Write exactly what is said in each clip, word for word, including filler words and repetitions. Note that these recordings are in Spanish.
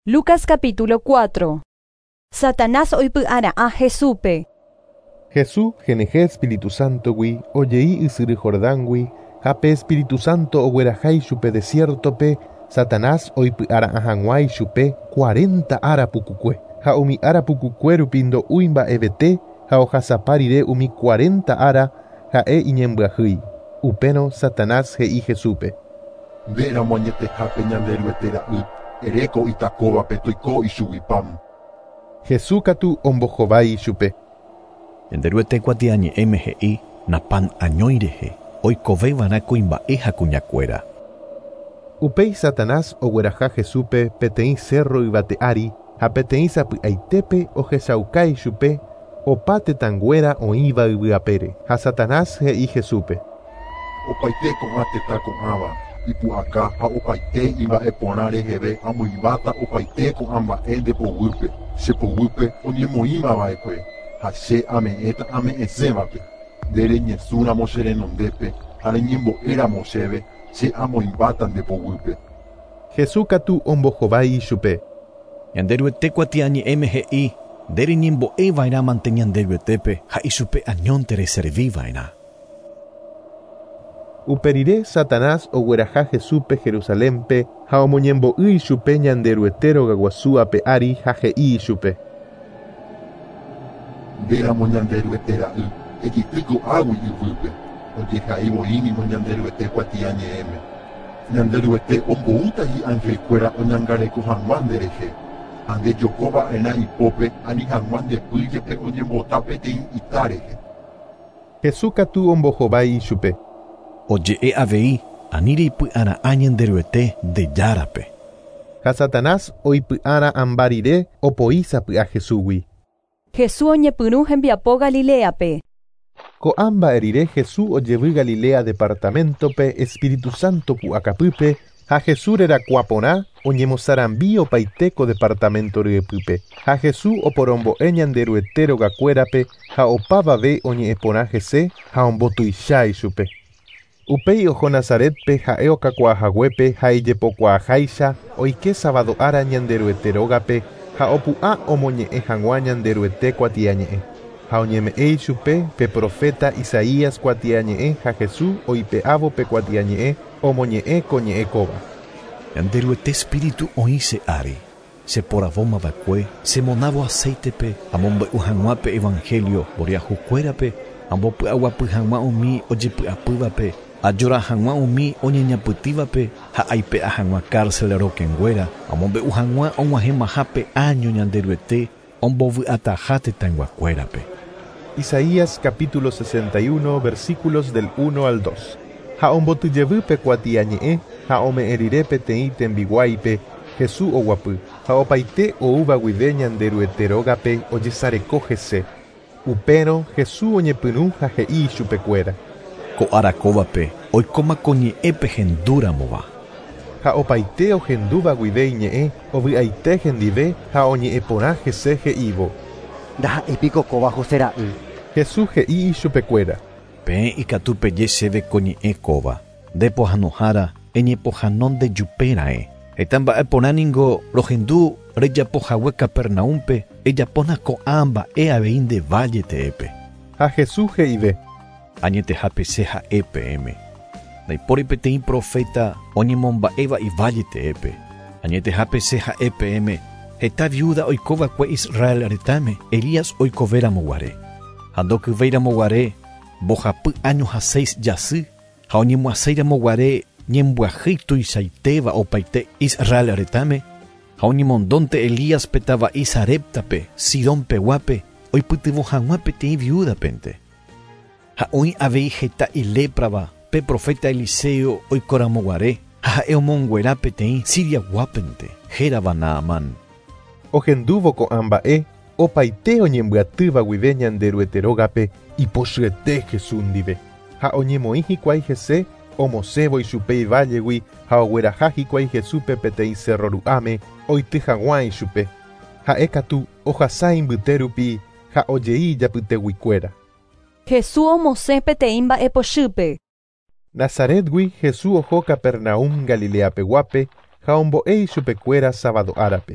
Lucas capítulo cuatro. Satanás oipy'ara a Jesúpe. Jesús geneje Espíritu Santo gui, oyei ysyry Jordán gui, hape Espíritu Santo oguerahái chupe desiertope, Satanás oipy'ara a hag̃uái chupe cuarenta ára pukukue, ha umi ára pukukue rupi ndo'úi mba'evete ha ohasapa rire umi cuarenta ára ha'e iñembyahýi. Upérõ Satanás he'i Jesúpe: Ndéramo añetehápe ñande ryguete ra'y, eréko itakóvape toiko ichugui-pám. Jesús katu ombohovái chupe: Ñanderyguete kuatiañe'ẽme he'i napan añói rehe, oikovéiva'erã kuimba'e ha kuñakuéra. Upéi Satanás ogueraha Jesúpe peteĩ cerro yvate'ári ha peteĩ sapy'aitépe ohechaukái chupe opa tetãnguéra oĩva yvyapére. Ha Satanás he'i Jesúpe: Opaite ko'ã tetã ko'ãva ipu'aka ha opaite imba'e porã reheve amoiváta opaite ko'ã mba'e ndepoguýpe, chepoguýpe oñemoĩmava'ekue, ha che ame'ẽta ame'ẽsévape. Nde reñesũramo che renondépe ha reñembo'éramo chéve che amoimbáta ndepoguýpe. Jesús katu ombohovái chupe: Ñanderyguete kuatiañe'ẽme he'i ndereñembo'éva'erãmante ñanderyguetépe ha ichupe añónte reservíva'erã. Uperire Satanás ogueraha Jesúpe Jerusalémpe ha omoñembo'ýi chupe ñanderyguete rogaguasu ape ári ha he'i chupe: Ndéramo ñanderyguete ra'y, ejipyko águi yvýpe, ojehaivoínimo ñanderyguete kuatiañe'ẽme. Ñanderyguete omboútahi ángelkuéra oñangareko hag̃ua nderehe, ha ndejokova'erã ipópe ani hag̃ua ndepýjepe oñembota peteĩ itárehe. Jesús katu ombohovái chupe: Oje'e avei ani reipy'ara'ã ñanderyguete ndejárape. Ha Satanás oipy'ãra amba rire opoi sapy'a Jesúsgui. Jesús oñepyrũ hembiapo Galileape. Ko'ã mba'e rire Jesús ojevy Galilea departamentope Espíritu Santo pu'akapýpe, ha Jesús rerakuã porã oñemosarambi opaite ko departamento ryepýpe. Ha Jesús oporombo'e ñanderyguete rogakuérape ha opavave oñe'ẽporã hese ha ombotuichái chupe. Upéi oho Nazaretpe ha'e okakuaahaguépe ha ijepokuaaháicha oike sábado ára ñanderyguete rógape ha opu'ã omoñe'ẽ hag̃ua ñanderyguete kuatiañe'ẽ. Ha oñeme'ẽi chupe pe profeta Isaías kuatiañe'ẽ ha Jesús oipe'ávo pe kuatiañe'ẽ omoñe'ẽ ko ñe'ẽ kóva. Ñanderyguete Espíritu oĩ che ári, cheporavómava'ekue, chemonávo aceitepe, amombe'u hag̃uápe evangelio mboriahukuérape, ambopy'aguapy hag̃ua umi ojepy'apývape, ajora hag̃ua umi oñeñapytývape ha aipe'a hag̃ua cárcel rokenguéra, amombe'u hag̃ua og̃uahẽmahápe año ñanderyguete ombovy'ataha tetãnguakuérape. Isaías capítulo sesenta y uno versículos del uno al dos. Ha ombotyjevy pe kuatiañe'ẽ ha ome'ẽ rire peteĩ tembiguáipe Jesús oguapy, ha opaite oúva guive ñanderyguete rógape ojesareko hese. Upérõ Jesús oñepyrũ ha he'i chupekuéra: Ko arakóvape oikómako ñe'ẽpe hendúramova. Ha opaite ohendúva guive iñe'ẽ ovy'aite hendive ha oñe'ẽ porã hese he'ívo: Ndaha'épiko kóva José ra'y. Jesús he'i chupekuéra: Peẽ ikatupeje chéve ko ñe'ẽ kóva, ndepohãnohára eñepohãnónte jupéra'e. Heta mba'e porã ningo rohendú rejapohague Capernaúmpe ejapóna ko'ã mba'e avei nde Valle te'ẽpe. Ha Jesús he'ive: Añetehápe che ha'e peẽme. Ndaipóri peteĩ profeta oñemomba'éva i Valle te'ẽpe. Añetehápe che ha'e peẽme. Heta viuda oikova'ekue Israel retãme Elías oikovéramo-guare. Ha ndokyvéramo-guare mbohapy año ha seis jasy ha oñemoasãiramo-guare ñembyahýi tuichaitéva opaite Israel retãme ha oñemondonte Elías pe tava'i Sareptape Sidón peguápe oipytyvõ hag̃ua peteĩ viudapente. Ha oĩ avei heta iléprava pe profeta Eliseo oikóramo-guare ha ha'e omonguera peteĩ Siria guápente hérava Naamán. Ohendúvo ko'ã mba'e opaite oñembyatýva guive ñanderyguete rógape ipochyete Jesús ndive. Ha oñemoĩ hikuái hese omosẽvo ichupe ivállegui ha ogueraha hikuái Jesúpe peteĩ cerro ru'áme oity hag̃uã ichupe. Ha'e katu ohasa imbyte rupi ha ojei ijapyteguikuéra. Jesús omosẽ peteĩ mba'e pochýpe. Nazaretgui Jesús oho Capernaum Galilea peguápe ha ombo'éi chupekuéra sábado árape.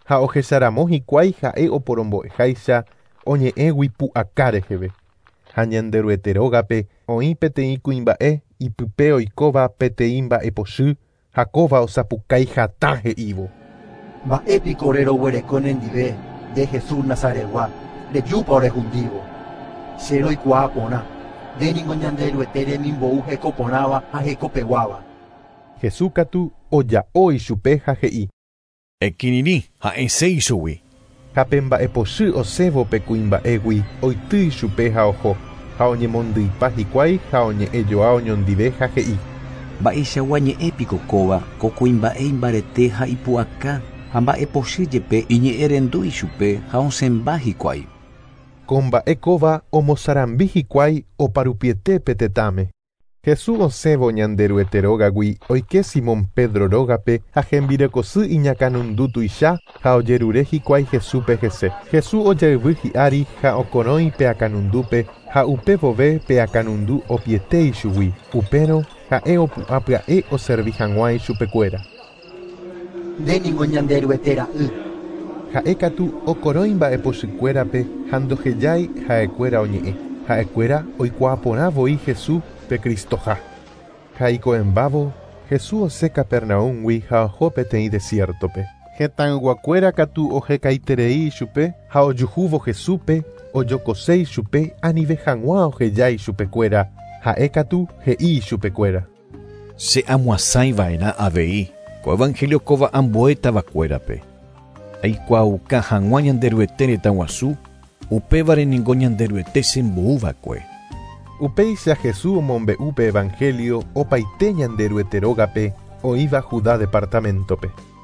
ha ohecharamo hikuái ha'e oporombo'eháicha oñe'ẽgui pu'aka reheve. Ha ñanderueterógape oĩ peteĩ kuimba'e ipype oikóva peteĩ mba'epochy ha kóva osapukái hatã he'ívo. Mba'épiko reroguereko nendive de Jesús Nazaregua, rejúpa orehundivo. Che roikuaa porã, ndéniko ñanderuete remimbo'u hekoporãva ha hekopeguáva. Jesús katu oja'o ichupe ha he'i. Ekinini ha'esẽ ichugui. Ha pe mba'epochy osévo pe kuimba'égui oity ichupe ha oho, ha oñemondýipa hikuái ha oñe'ẽjoa oñondive ha he'i. Mba'eichagua ñe'ẽpiko kóva ko kuimba'e imbarete ha ipu'aka ha mba'epochy jepe iñe'ẽrendu ichupe ha osẽmba hikuái. Ko mba'e kóva omosarambi hikuái oparupiete pe tetãme. Jesús osẽvo ñanderueterógagui oike Simón Pedro rógape ha hembirekosy iñakãnundu tuicha ha ojerure hikuái Jesúspe hese. Jesús ojayvy hi'ári ha okorõi pe akãnundúpe ha upe vove pe akãnundu opiete ichugui. Upérõ ha'e opu'ã pya'e oservi hag̃uái chupekuéra. Ndéniko ñanderuete ra'y. Ha'e katu okorõi mba'epochykuérape ha ndohejái ha'ekuéra oñe'ẽ. Ha'ekuéra oikuaa porã voi Jesús pe Cristoha. Ha iko'ẽmbávo Jesús osẽ Capernaúmgui ha oho peteĩ desiertope. Hetãygua katu ohekaiterei ichupe ha ojuhúvo Jesúspe, ojokoséi ichupe anive hag̃uã ohejái ichupekuéra. Ha'e katu he'i ichupekuéra. Se amoasãiva'erã avei ko evangelio kóva ambuetavakuérape. Aikuaauka hag̃uã ñanderuete retãguasu upévare ningo ñanderuete sembo'uvakue. Upéicha Jesús omombe'u pe evangelio opaite ñanderueterógape oĩva Judá departamentope.